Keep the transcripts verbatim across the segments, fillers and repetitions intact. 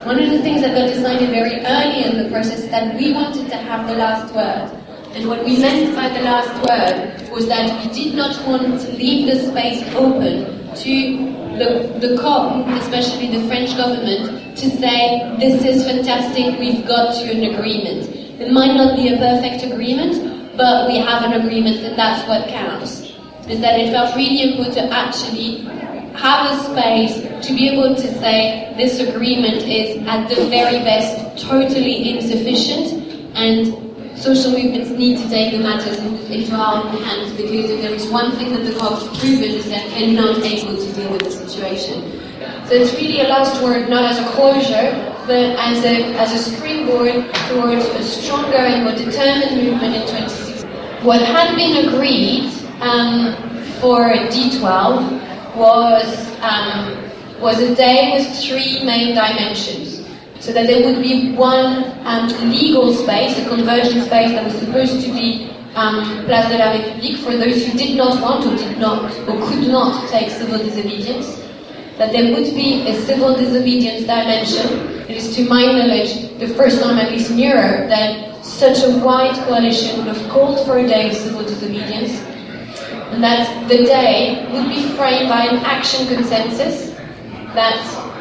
One of the things that got decided very early in the process is that we wanted to have the last word. And what we meant by the last word was that we did not want to leave the space open to the, the C O P, especially the French government, to say, this is fantastic, we've got to an agreement. It might not be a perfect agreement, but we have an agreement and that's what counts. Is that it felt really important to actually have a space to be able to say this agreement is at the very best totally insufficient, and social movements need to take the matters into our own hands, because if there is one thing that the C O P's proven is that they're not able to deal with the situation. So it's really a last word, not as a closure, but as a as a springboard towards a stronger and more determined movement in twenty sixteen. What had been agreed um, for D twelve was um, was a day with three main dimensions. So that there would be one um, legal space, a conversion space that was supposed to be um, Place de la République for those who did not want or did not or could not take civil disobedience. That there would be a civil disobedience dimension. It is, to my knowledge, the first time, at least in Europe, that such a wide coalition would have called for a day of civil disobedience. And that the day would be framed by an action consensus that,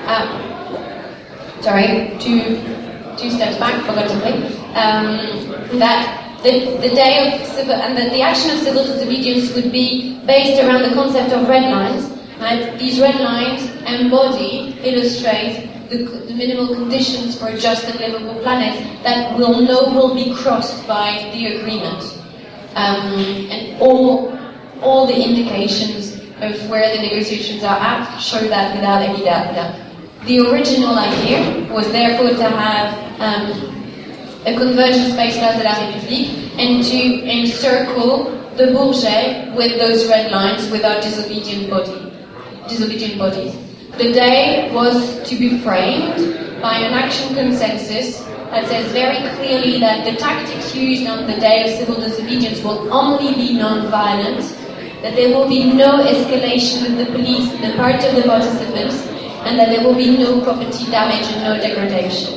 uh, sorry, two, two steps back, forgot to click, um, that the, the day of civil, and that the action of civil disobedience would be based around the concept of red lines, and these red lines embody, illustrate the, the minimal conditions for a just and livable planet that we'll know will be crossed by the agreement. Um, and all All the indications of where the negotiations are at show that without any doubt. The original idea was therefore to have um, a convergence space Place de la République and to encircle the Bourget with those red lines with our disobedient body, disobedient bodies. The day was to be framed by an action consensus that says very clearly that the tactics used on the day of civil disobedience will only be non-violent, that there will be no escalation with the police on the part of the participants, and that there will be no property damage and no degradation.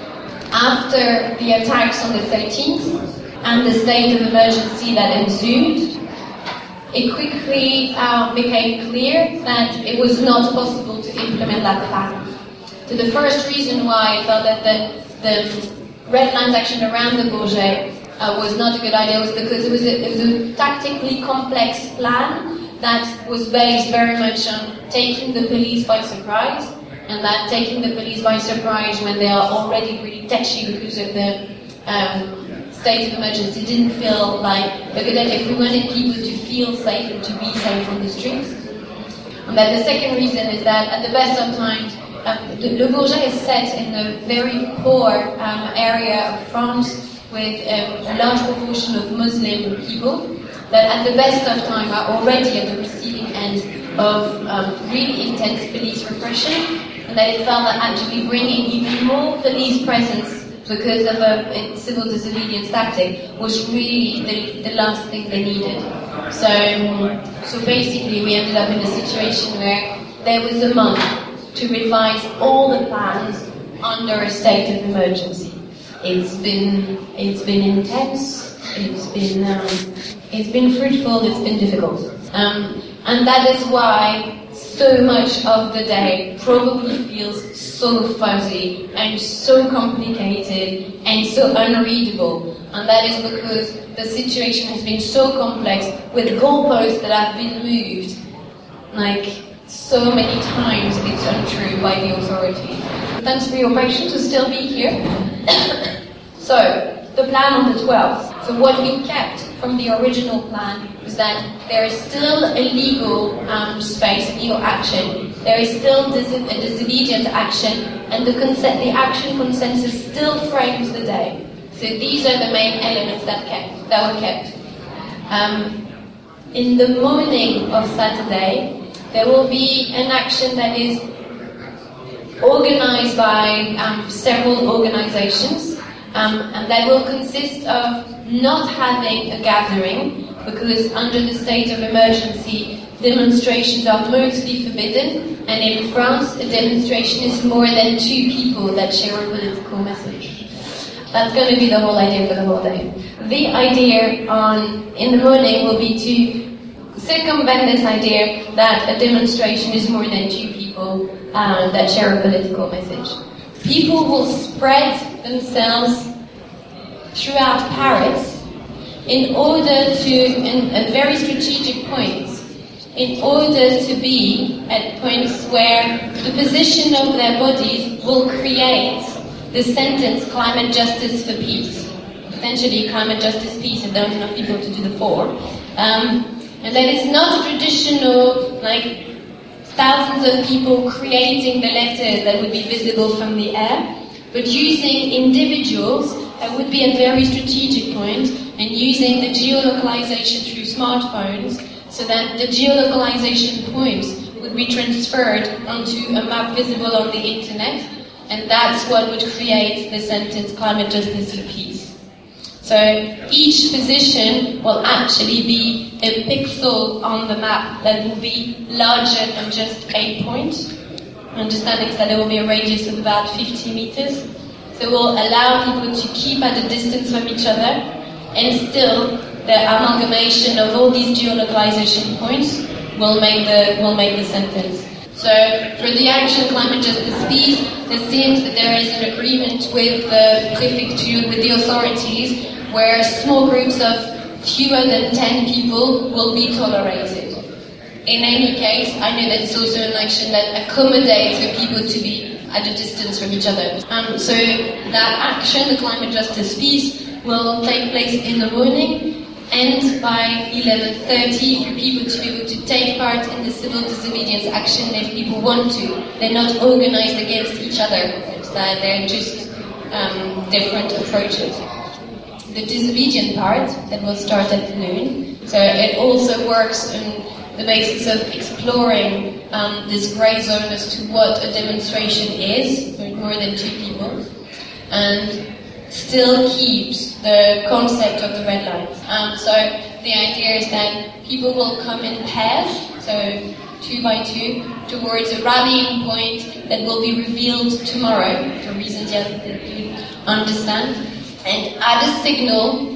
After the attacks on the thirteenth and the state of emergency that ensued, it quickly uh, became clear that it was not possible to implement that plan. So the first reason why I felt that the, the red lines action around the Bourget Uh, was not a good idea was because it was, a, it was a tactically complex plan that was based very much on taking the police by surprise, and that taking the police by surprise when they are already really touchy because of the um, state of emergency didn't feel like a good idea if we wanted people to feel safe and to be safe on the streets. And then the second reason is that at the best of times, um, the, Le Bourget is set in a very poor um, area of France with um, a large proportion of Muslim people that at the best of time are already at the receiving end of um, really intense police repression, and that it felt that actually bringing even more police presence because of a, a civil disobedience tactic was really the, the last thing they needed. So, so basically we ended up in a situation where there was a month to revise all the plans under a state of emergency. It's been it's been intense. It's been um, it's been fruitful. It's been difficult, um, and that is why so much of the day probably feels so fuzzy and so complicated and so unreadable. And that is because the situation has been so complex with goalposts that have been moved, like so many times. It's untrue by the authorities. Thanks for your patience to still be here. So, the plan on the twelfth. So what we kept from the original plan was that there is still a legal um, space, legal action. There is still dis- a disobedient action, and the, consen- the action consensus still frames the day. So these are the main elements that kept that were kept. Um, in the morning of Saturday, there will be an action that is organized by um, several organizations. Um, and that will consist of not having a gathering, because under the state of emergency, demonstrations are mostly forbidden, and in France, a demonstration is more than two people that share a political message. That's going to be the whole idea for the whole day. The idea on in the morning will be to circumvent this idea that a demonstration is more than two people uh, that share a political message. People will spread themselves throughout Paris in order to, in, at very strategic points, in order to be at points where the position of their bodies will create the sentence climate justice for peace. Potentially climate justice peace if there aren't enough people to do the four. Um, and that is not a traditional, like, thousands of people creating the letters that would be visible from the air, but using individuals that would be at very strategic point and using the geolocalization through smartphones so that the geolocalization points would be transferred onto a map visible on the internet, and that's what would create the sentence climate justice for peace. So each position will actually be a pixel on the map that will be larger than just a point. Understanding is that there will be a radius of about fifty meters. So it will allow people to keep at a distance from each other, and still the amalgamation of all these geolocalization points will make the will make the sentence. So for the action climate justice peace, it seems that there is an agreement with the prefecture, with the authorities, where small groups of fewer than ten people will be tolerated. In any case, I know that it's also an action that accommodates for people to be at a distance from each other. Um, so that action, the climate justice peace, will take place in the morning, and by eleven thirty for people to be able to take part in the civil disobedience action if people want to. They're not organized against each other, it's that they're just um, different approaches. The disobedient part, that will start at noon, so it also works on the basis of exploring um, this grey zone as to what a demonstration is, with more than two people, and still keeps the concept of the red lines. Um, so the idea is that people will come in pairs, so two by two, towards a rallying point that will be revealed tomorrow, for reasons that you understand, and at a signal,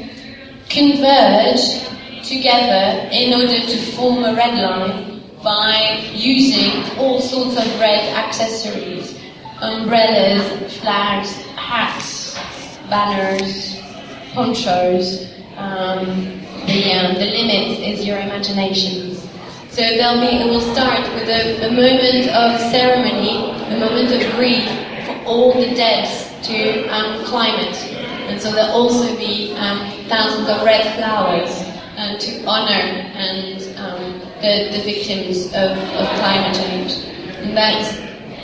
converge together in order to form a red line by using all sorts of red accessories, umbrellas, flags, hats, banners, ponchos. Um, the, um, the limit is your imaginations. So there'll be, it will start with a, a moment of ceremony, a moment of grief for all the dead to um, climate. And so there'll also be um, thousands of red flowers uh, to honor and um, the, the victims of, of climate change. And that's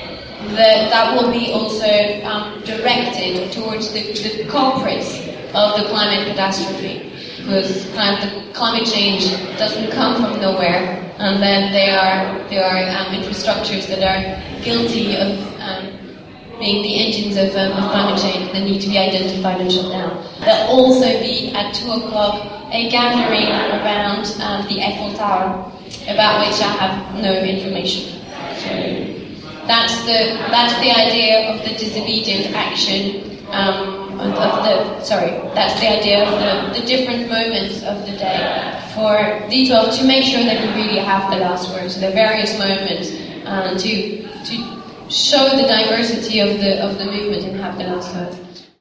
The, that will be also um, directed towards the, the culprits of the climate catastrophe, because kind of the climate change doesn't come from nowhere, and then there are there are um, infrastructures that are guilty of um, being the engines of, um, of climate change that need to be identified and shut down. There'll also be at two o'clock a gathering around um, the Eiffel Tower, about which I have no information. So, That's the that's the idea of the disobedient action um, of, of the sorry. That's the idea of the, the different moments of the day for D twelve to make sure that we really have the last word. So the various moments uh, to to show the diversity of the of the movement and have the last word.